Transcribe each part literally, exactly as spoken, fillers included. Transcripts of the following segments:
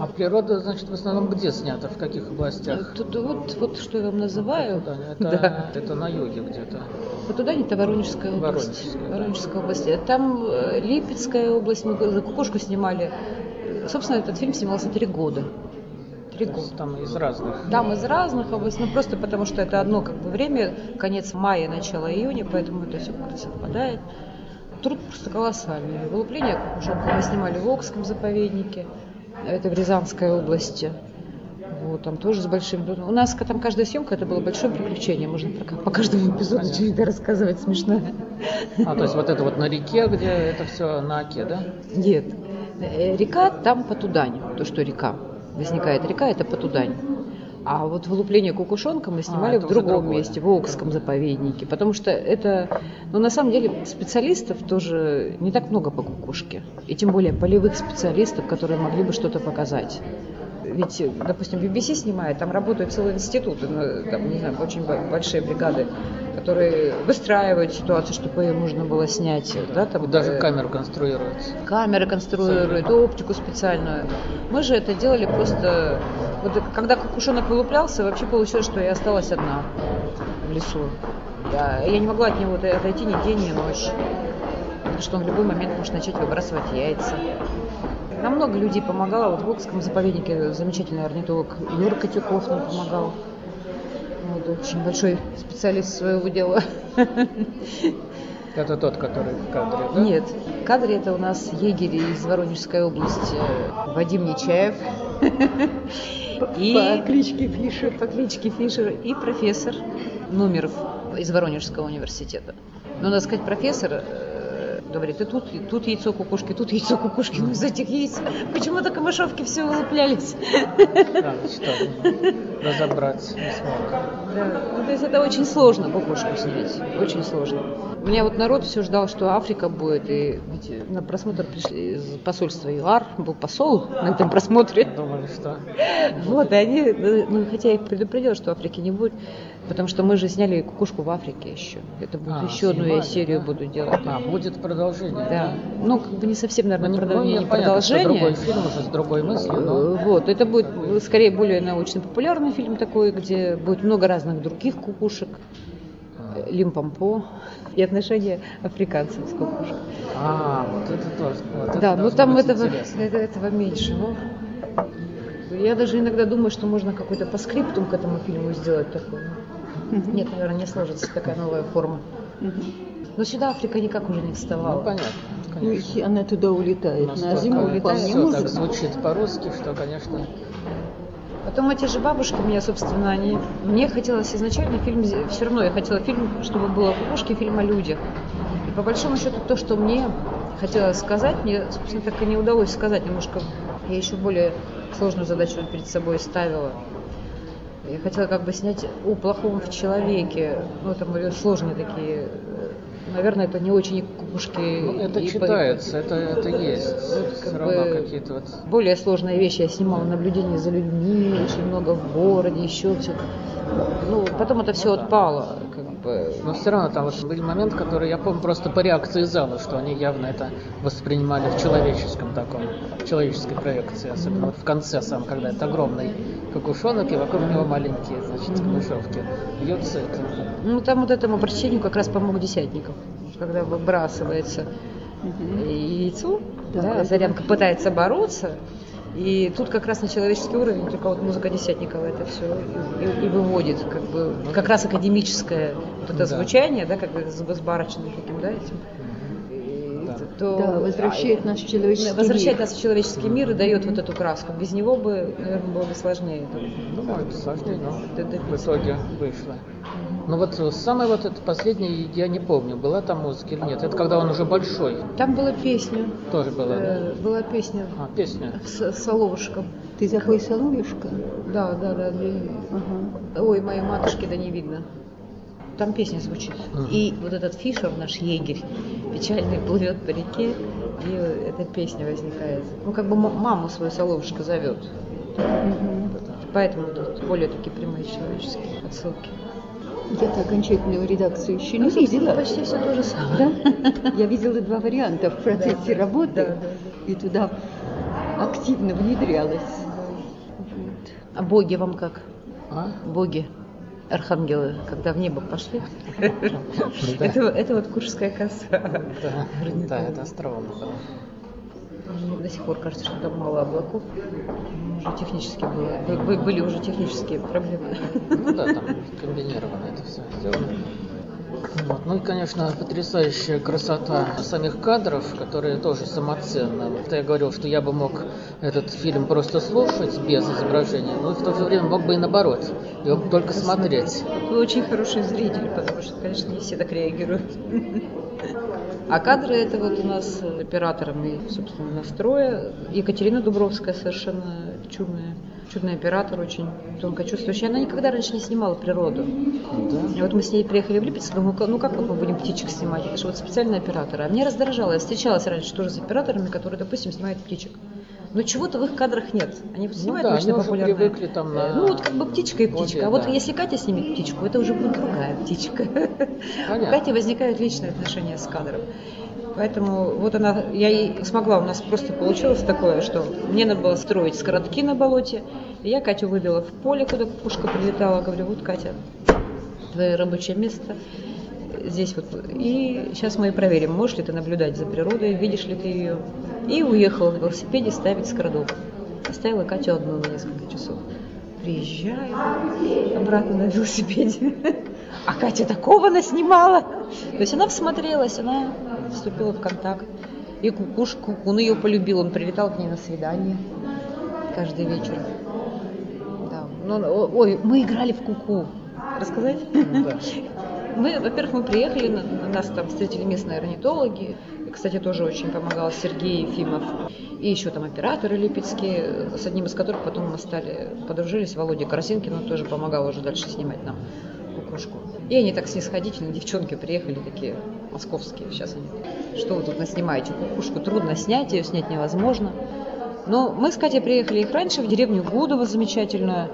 А природа, значит, в основном где снята, в каких областях? Тут вот, вот что я вам называю. Туда, это, Да. это на юге где-то. Вот туда это Воронежская область. Воронежская, да. Воронежская область. Там э, Липецкая область, мы за кукушку снимали. Собственно, этот фильм снимался три года. Три года. Там из разных. Там из разных областей, ну просто потому что это одно как бы время, конец мая, начало июня, поэтому это все совпадает. Труд просто колоссальный. Вылупление кукушонка мы снимали в Окском заповеднике, это в Рязанской области. Вот, там тоже с большим... У нас там каждая съемка это было большое приключение. Можно по, по каждому эпизоду что-нибудь рассказывать смешно. А, то есть вот это вот на реке, где это все на оке, да? Нет. Река там по Тудань. То, что река. Возникает река, это по Тудань. А вот вылупление кукушонка мы снимали а, в другом месте, в Окском заповеднике. Потому что это... Ну, на самом деле, специалистов тоже не так много по кукушке. И тем более полевых специалистов, которые могли бы что-то показать. Ведь, допустим, би би си снимает, там работают целые институты, там, не знаю, очень большие бригады, которые выстраивают ситуацию, чтобы ее можно было снять. Да, там, даже э... камеру конструируют. Камеры конструируют, оптику специальную. Мы же это делали просто... Вот когда кукушонок вылуплялся, вообще получилось, что я осталась одна в лесу. Я, я не могла от него отойти ни день, ни ночь. Потому что он в любой момент может начать выбрасывать яйца. Нам много людей помогало. Вот в Окском заповеднике замечательный орнитолог Юра Котюков нам помогал. Вот, очень большой специалист своего дела. Это тот, который в кадре, да? Нет, в кадре это у нас егерь из Воронежской области Вадим Нечаев. И... По кличке Фишер. По кличке Фишер. И профессор Нумеров из Воронежского университета. Но, надо сказать, профессор... говорит, и тут, и тут яйцо кукушки, тут яйцо кукушки, но из этих яиц почему-то камышовки все вылуплялись. Да, что, разобраться не смог. Да. Ну, то есть это очень сложно кукушку снять, очень сложно. У меня вот народ все ждал, что Африка будет, и на просмотр пришли из посольства ЮАР, был посол на этом просмотре. Думали, что... Вот, и они, ну, хотя я их предупредила, что Африки не будет, потому что мы же сняли кукушку в Африке еще. Это будет а, еще одну я серию да? буду делать. А, будет продолжение. Да. Ну, как бы не совсем, наверное, ну, продолжение, ну, продолжение. Понятно, другой фильм уже с другой мыслью. Но... Вот, это будет скорее более научно-популярный фильм такой, где будет много разных других кукушек. Лимпомпо и отношения африканцев с кукушкой. А, вот это тоже. Вот да, это ну там этого, это, этого меньше. Но я даже иногда думаю, что можно какой-то по скриптум к этому фильму сделать такой. Uh-huh. Нет, наверное, не сложится такая новая форма. Uh-huh. Но сюда Африка никак уже не вставала. Ну, понятно. Конечно. Ну, она туда улетает. Настолько на зиму улетает. Все так звучит по-русски, что, конечно... Потом эти же бабушки у меня, собственно, они... Мне хотелось изначально фильм... Все равно я хотела фильм, чтобы было кукушки, фильм о людях. И по большому счету то, что мне хотелось сказать, мне, собственно, так и не удалось сказать. Немножко я еще более сложную задачу перед собой ставила. Я хотела как бы снять о плохом в человеке. Ну, там были сложные такие... Наверное, это не очень кукушки. Ну, это и читается, по... это, это есть. Это все равно какие-то вот... Более сложные вещи. Я снимала наблюдение за людьми, очень много в городе, еще все. Ну, потом это все ну, отпало. Как бы. Но все равно там вот был момент, который я помню просто по реакции зала, что они явно это воспринимали в человеческом таком, в человеческой проекции, особенно mm-hmm. вот в конце сам, когда это огромный кукушонок, и вокруг него маленькие, значит, камышовки. Бьется это. Ну, там вот этому обращению как раз помог Десятников, когда выбрасывается mm-hmm. яйцо, да, да, Зарянка пытается бороться, и тут как раз на человеческий уровень только вот музыка Десятникова это все и, и выводит, как бы, как раз академическое вот это да. звучание, да, как бы с барочным таким, да, этим. То, да, возвращает нас в человеческий возвращает мир. нас в человеческий мир и дает вот эту краску. Без него бы, наверное, было бы сложнее. Ну, может, сложнее, но в итоге вышло. Ну вот самое вот это последнее, я не помню, была там музыка или нет. Это когда он уже большой. Там была песня. Тоже была, э, да? Была песня. А, песня. С Соловушком. Ты запой Соловушка? Да, да, да. Ага. Ой, моей матушки да не видно. Там песня звучит. Uh-huh. И вот этот Фишер, наш егерь, печальный плывет по реке, и эта песня возникает. Ну, как бы маму свою Соловушка зовет. Uh-huh. Поэтому тут более такие прямые человеческие отсылки. Я-то окончательную редакцию еще не ну, видела. Почти все то же самое. Да? Я видела два варианта в процессе да, работы. Да, да, да. И туда активно внедрялась. А боги вам как? А? Боги, архангелы, когда в небо пошли? Это это вот Куршская коса. Да, это остроумно. Мне до сих пор кажется, что там мало облаков. Уже технически было. Были уже технические проблемы. Ну да, там комбинированно это все сделано. Вот. Ну и, конечно, потрясающая красота самих кадров, которые тоже самоценны. Вот я говорил, что я бы мог этот фильм просто слушать без изображения, но в то же время мог бы и наоборот, его только смотреть. Вы очень хороший зритель, потому что, конечно, не все так реагируют. А кадры это вот у нас операторами, собственно, настроя. Екатерина Дубровская совершенно чудная. Чудный оператор, очень тонко чувствующий. Она никогда раньше не снимала природу. Да. И вот мы с ней приехали в Липецк, думаю, ну как вот мы будем птичек снимать? Это же вот специальные операторы. А меня раздражало, я встречалась раньше тоже с операторами, которые, допустим, снимают птичек. Но чего-то в их кадрах нет. Они снимают ну да, очень они популярные. Уже привыкли там на... Ну вот как бы птичка и птичка. Боге, а вот да. если Катя снимет птичку, это уже будет другая птичка. Понятно. У Кати возникают личные отношения с кадром. Поэтому вот она, я и смогла, у нас просто получилось такое, что мне надо было строить скоротки на болоте, и я Катю вывела в поле, куда кукушка прилетала, говорю, вот, Катя, твое рабочее место здесь вот, и сейчас мы и проверим, можешь ли ты наблюдать за природой, видишь ли ты ее, и уехала на велосипеде ставить скородок, оставила Катю одну на несколько часов. Приезжаю обратно на велосипеде, а Катя такого наснимала. То есть она всмотрелась, она вступила в контакт. И кукушку, он ее полюбил, он прилетал к ней на свидание каждый вечер. Да. Ну, ой, мы играли в куку. Рассказать? Да. Мы, во-первых, мы приехали, нас там встретили местные орнитологи. Кстати, тоже очень помогал Сергей Ефимов. И еще там операторы липецкие, с одним из которых потом мы стали подружились. Володя Коросинкин, он тоже помогал уже дальше снимать нам кукушку. И они так снисходительно, девчонки приехали такие московские. Сейчас они, что вы тут наснимаете? Кукушку трудно снять, ее снять невозможно. Но мы с Катей приехали их раньше в деревню Гудово замечательную,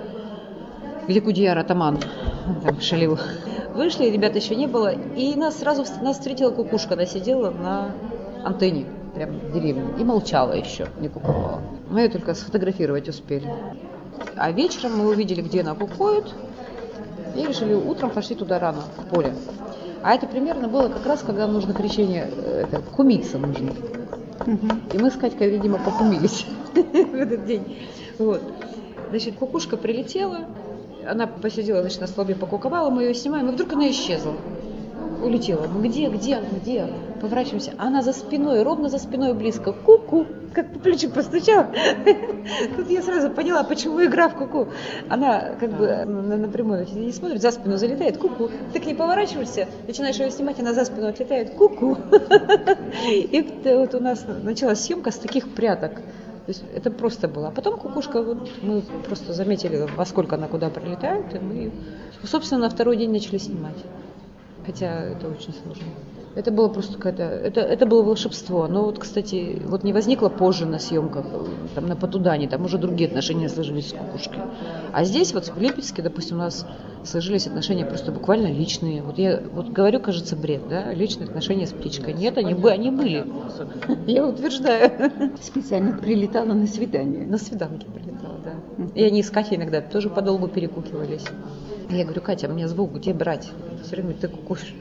где Кудияр атаман там шалил. Вышли, ребят еще не было, и нас сразу нас встретила кукушка, она сидела на антенне прямо в деревне и молчала еще, не кукувала. Мы ее только сфотографировать успели. А вечером мы увидели, где она кукует, и решили, утром пошли туда рано, в поле. А это примерно было как раз, когда нужно кричение, это, кумиться нужно. И мы с Катькой, видимо, покумились в этот день. Вот. Значит, кукушка прилетела, она посидела, значит, на столбе, покуковала, мы ее снимаем, и вдруг она исчезла. Улетела. Мы где, где, где? Поворачиваемся. Она за спиной, ровно за спиной близко. Ку-ку. Как по плечу постучала. Тут я сразу поняла, почему игра в ку-ку. Она как бы напрямую не смотрит, за спину залетает. Ку-ку. Ты к ней поворачиваешься, начинаешь ее снимать, она за спину отлетает. Ку-ку. И вот у нас началась съемка с таких пряток. То есть это просто было. А потом кукушка, вот мы просто заметили, во сколько она куда прилетает, и мы, собственно, на второй день начали снимать. Хотя это очень сложно. Это было просто какое-то... Это, это было волшебство. Но вот, кстати, вот не возникло позже на съемках, там на Потудане, там уже другие отношения сложились с кукушкой. А здесь вот в Липецке, допустим, у нас сложились отношения просто буквально личные. Вот я вот говорю, кажется, бред, да? Личные отношения с птичкой. Нет, они, они были. Я утверждаю. Специально прилетала на свидание. На свиданки прилетала, да. И они с Катей иногда тоже подолгу перекукивались. Я говорю, Катя, мне звук где брать? Все время ты кукушь.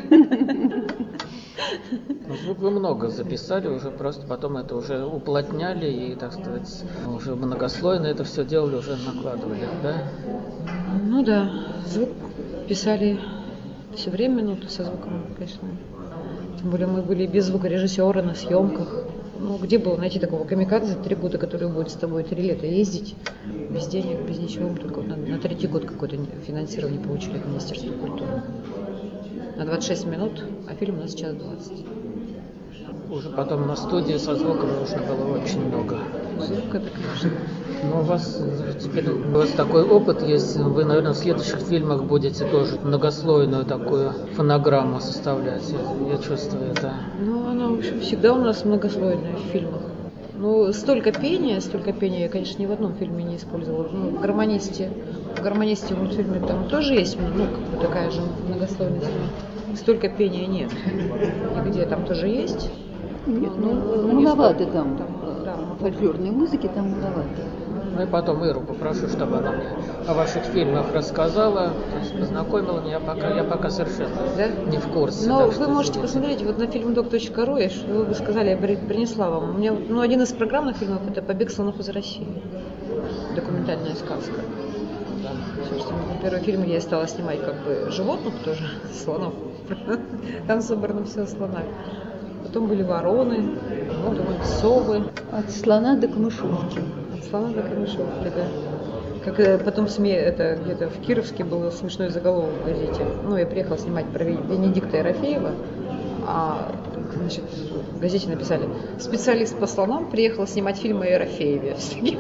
Ну, звук вы много записали, уже просто потом это уже уплотняли и, так сказать, уже многослойно это все делали, уже накладывали, да? Ну да, звук писали все время, ну со звуком, конечно. Тем более мы были без звукорежиссера на съемках. Ну, где было найти такого камикадзе три года, который будет с тобой три лета ездить, без денег, без ничего. Мы только на, на третий год какое-то финансирование получили от Министерства культуры. На двадцать шесть минут, а фильм у нас час двадцать. Уже потом на студии со звуком нужно было очень много. Звук это, конечно. Но у вас теперь у вас такой опыт есть, вы, наверное, в следующих фильмах будете тоже многослойную такую фонограмму составлять, я, я чувствую это. Ну, она, в общем, всегда у нас многослойная в фильмах. Ну, столько пения, столько пения я, конечно, ни в одном фильме не использовала. Ну, в «Гармонисте», в «Гармонисте» в мультфильме там тоже есть, ну, как бы такая же многослойность. Столько пения нет. Нигде там тоже есть. Нет, ну, ну, маловато там. там. Да, фольклорной музыки там маловато. Ну и потом Иру попрошу, чтобы она мне о ваших фильмах рассказала, то есть познакомила меня, пока я пока совершенно Да? не в курсе. Но так вы что можете извините. посмотреть вот на фильм точка ру, вы бы сказали, я при- принесла вам. У меня вот, ну, один из программных фильмов это «Побег слонов из России». Документальная сказка. Да. Собственно, на первый фильм я стала снимать как бы животных тоже, слонов. Там собрано все о слонах. Потом были вороны, потом совы. От слона до камышовки. От слона до камышовки, да. Как э, потом сме, это где-то в Кировске был смешной заголовок в газете. Ну, я приехала снимать про Венедикта Ерофеева, а значит, в газете написали: специалист по слонам приехал снимать фильм о Ерофееве. С таким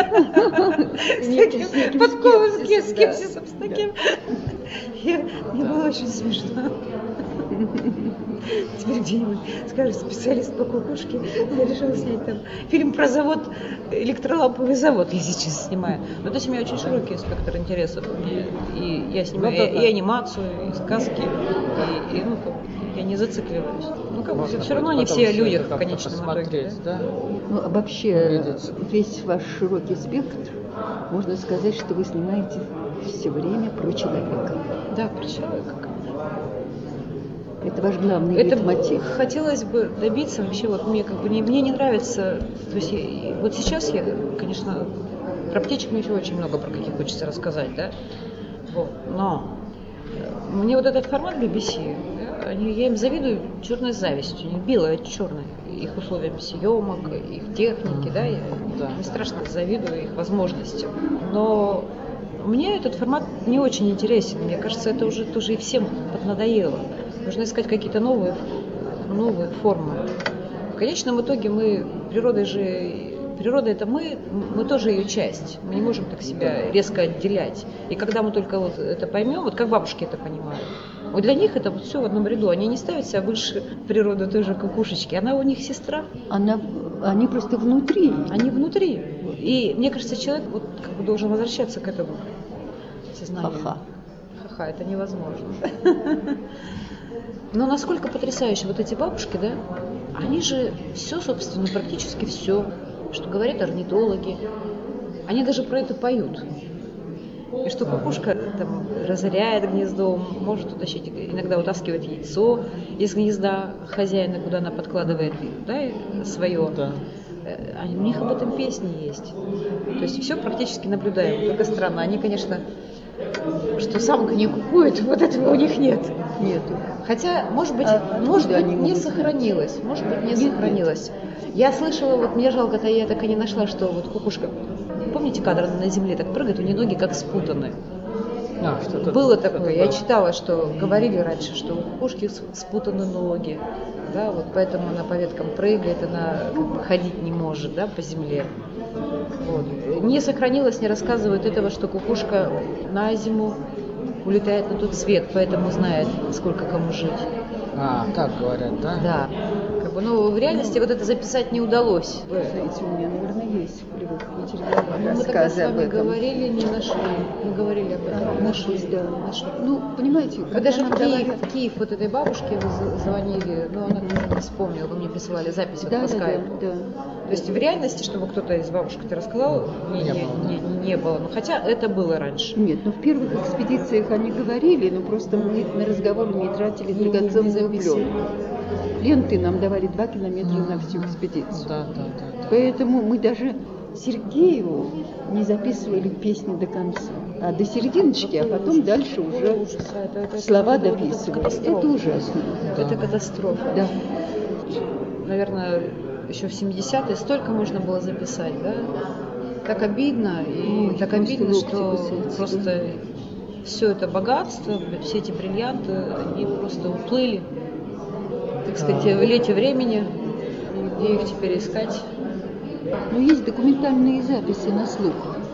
подковым скепсисом, с таким. Мне было очень смешно. Теперь где-нибудь скажет специалист по кукушке, я решила снять там фильм про завод, электроламповый завод я сейчас снимаю. Но то есть у меня очень широкий спектр интересов. И, и я снимаю Ну, да, и, да. и анимацию, и сказки, и, и, ну, как бы я не зацикливаюсь. Ну, как бы Можно все равно будет не потом все всё люди это в как-то конечном итоге. посмотреть, да? Ну, а вообще, Увидеть. весь ваш широкий спектр, можно сказать, что вы снимаете все время про человека. Да, про человека. Это ваш главный Это лейтмотив. хотелось бы добиться вообще, вот мне как бы не, мне не нравится, то есть я- вот сейчас я, конечно, про птичек мне еще очень много про каких хочется рассказать, да, вот, но э, мне вот этот формат би би си, да, они, я им завидую черной завистью, не белое, а черное, их условиям съемок, их техники, да, я Да. мне страшно завидую их возможностям, но мне этот формат не очень интересен, мне кажется, это уже тоже и всем поднадоело. Нужно искать какие-то новые, новые формы. В конечном итоге мы, природой же, природа это мы, мы тоже ее часть. Мы не можем так себя резко отделять. И когда мы только вот это поймем, вот как бабушки это понимают, вот для них это вот все в одном ряду. Они не ставят себя выше природы той же кукушечки. Она у них сестра. Она, они просто внутри. Они внутри. И мне кажется, человек вот как бы должен возвращаться к этому сознанию. Ха-ха. Ха-ха, это невозможно. Но насколько потрясающе вот эти бабушки, да? Они же все, собственно, практически все, что говорят орнитологи, они даже про это поют. И что кукушка там разоряет гнездо, может утащить, иногда утаскивает яйцо из гнезда хозяина, куда она подкладывает, да, свое. Да. А у них об этом песни есть. То есть все практически наблюдаем. Только странно. Они, конечно, что самка не кукует, вот этого у них нет. Нету. Хотя, может быть, А может откуда быть, они не могут сохранилось. Может быть, не Нет, нет. сохранилось. Я слышала, вот мне жалко-то, я так и не нашла, что вот кукушка, помните, кадр на земле так прыгает, у нее ноги как спутаны. А, что-то- Было что-то такое, я было. читала, что говорили раньше, что у кукушки с- спутаны ноги, да, вот поэтому она по веткам прыгает, она как бы ходить не может, да, по земле. Вот. Не сохранилось, не рассказывают этого, что кукушка на зиму улетает на тот свет, поэтому знает, сколько кому жить. А, так говорят, да? Да. Как бы, ну, в реальности вот это записать не удалось. Знаете, у меня, наверное, есть в полевых материалах Мы тогда с рассказы об вами этом. говорили, не нашли. Мы говорили об этом, А, не нашли. может быть, да. Нашли. Ну, понимаете, Вы когда даже нам в Киев, говорят- в Киев вот этой бабушке вы з- звонили, ну она не вспомнила, вы мне присылали запись вот Да, по да, да, скайпу. да. То есть в реальности, чтобы кто-то из бабушек-то рассказал, не, Не не, было. не- не было. Ну, хотя это было раньше. Нет, ну в первых экспедициях они говорили, но просто мы на разговор не тратили Не- не драгоценную записывали. пленку. Ленты нам давали два километра на всю экспедицию. Да, да, да. да. Поэтому мы даже Сергееву не записывали песни до конца, а до серединочки, а потом дальше уже Ужас, это- это- слова это- это дописывали. катастрофа. Это ужасно. Это катастрофа. Да. Наверное, еще в семидесятые столько можно было записать, да? Так обидно, и Ой, так просто обидно, локти что кусаются, просто все это богатство, все эти бриллианты, они просто уплыли, так сказать, в лете времени, и где их теперь искать? Но есть документальные записи на слух.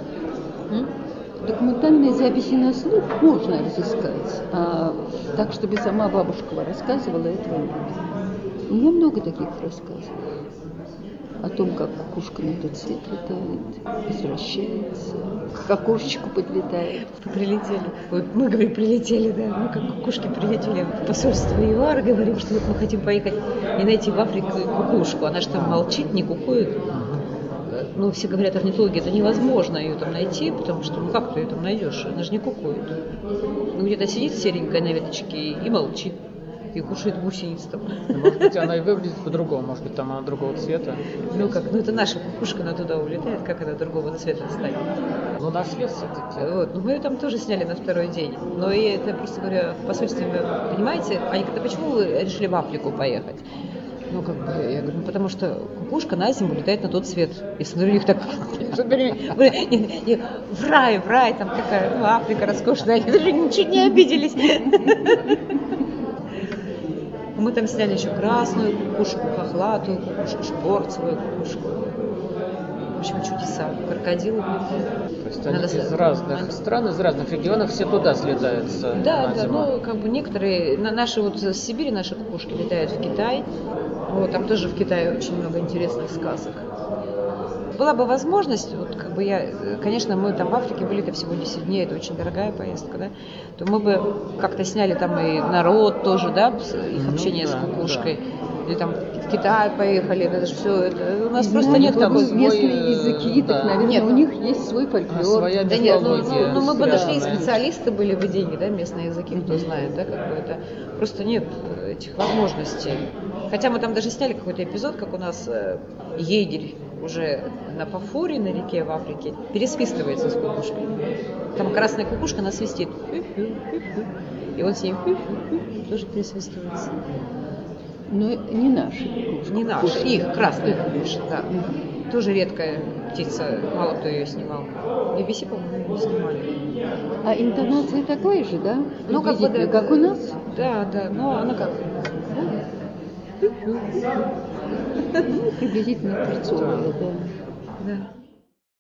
М? Документальные записи на слух можно разыскать, а так, чтобы сама бабушка рассказывала, этого нет. Но я много таких рассказов. О том, как кукушка на тот свет летает, возвращается, к окошечку подлетает. Прилетели. Вот мы, говорим, прилетели, да, мы как кукушки прилетели в посольство ЮАР, говорим, что вот мы хотим поехать и найти в Африке кукушку. Она же там молчит, не кукует. ну, все говорят, орнитологи, это невозможно ее там найти, потому что, ну, как ты ее там найдешь? Она же не кукует. Ну, где-то сидит серенькая на веточке и молчит, и кушает гусениц там. Может быть, она и выглядит по-другому, может быть, там она другого цвета. Ну, как, ну, это наша кукушка, она туда улетает, как она другого цвета станет? Ну, наш вес все-таки. Вот. Ну, мы ее там тоже сняли на второй день. Но и это, просто говоря, в посольстве, вы понимаете, они говорят, а почему вы решили в Африку поехать? Ну, как бы, я говорю, ну, потому что кукушка на зиму летает на тот цвет. И смотрю, у них так, в рай, в рай, там такая, ну, Африка роскошная, они даже ничуть не обиделись. Мы там сняли еще красную кукушку, хохлатую кукушку, шпорцевую кукушку. В общем, чудеса. Крокодилы. То есть они из разных стран, из разных регионов все туда слетаются. Да, да, ну, как бы некоторые, на наши вот с Сибири наши кукушки летают в Китай. Вот, там тоже в Китае очень много интересных сказок. Была бы возможность, вот как бы я, конечно, мы там в Африке были-то всего десять дней, это очень дорогая поездка, да, то мы бы как-то сняли там и народ тоже, да, их общение ну, да, с кукушкой. Да. Или там в Китай поехали, это же все, это, у нас и просто нет там такой... местные языки, да. Так, наверное, нет, у них есть свой фольклор. Своя да нет, ну, ну, ну мы бы дошли, да, специалисты были бы деньги, да, местные языки, кто знает, да, как бы это, просто нет этих возможностей. Хотя мы там даже сняли какой-то эпизод, как у нас э, егерь уже на Пафоре, на реке в Африке, пересвистывается с кукушкой. Там красная кукушка, она свистит. И он с ней тоже пересвистывается. Но не наши кукушки. Не наши, их, красная кукушка, да. Тоже редкая птица, мало кто ее снимал. би би си, по-моему, ее не снимали. А интонация такая же, да? Ну, как бы, да, как у нас? Да, да, но она как... Приблизительно перцовая, да. Да.